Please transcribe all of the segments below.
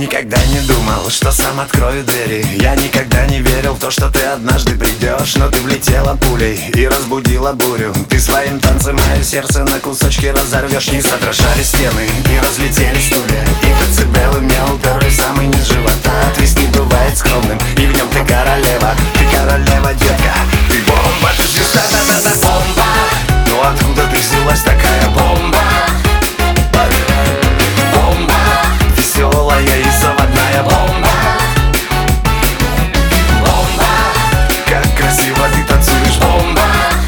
никогда не думал, что сам открою двери. Я никогда не верил в то, что ты однажды придешь. Но ты влетела пулей и разбудила бурю. Ты своим танцем мое сердце на кусочки разорвешь. Не задрожали стены и разлетелись стулья, и децибелы мне уперли в самый низ живота. Твист не бывает скромным, и в нем ты королева, детка. Ты бомба, ты звезда, да-да-да, бомба. Но откуда ты взялась такая бомба? Бомба, веселая и заводная бомба. Бомба, как красиво ты танцуешь, бомба.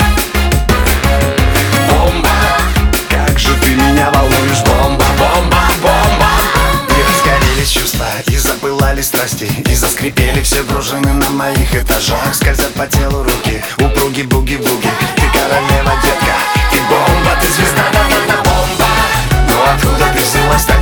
Бомба, как же ты меня волнуешь, бомба, бомба, бомба. И разгорелись чувства, и запылали страсти, и заскрипели все пружины на моих этажах. Скользят по телу руки, упруги буги-буги. Ты королева, детка, ты бомба, ты звезда, да-да-да, бомба. Но откуда ты взялась?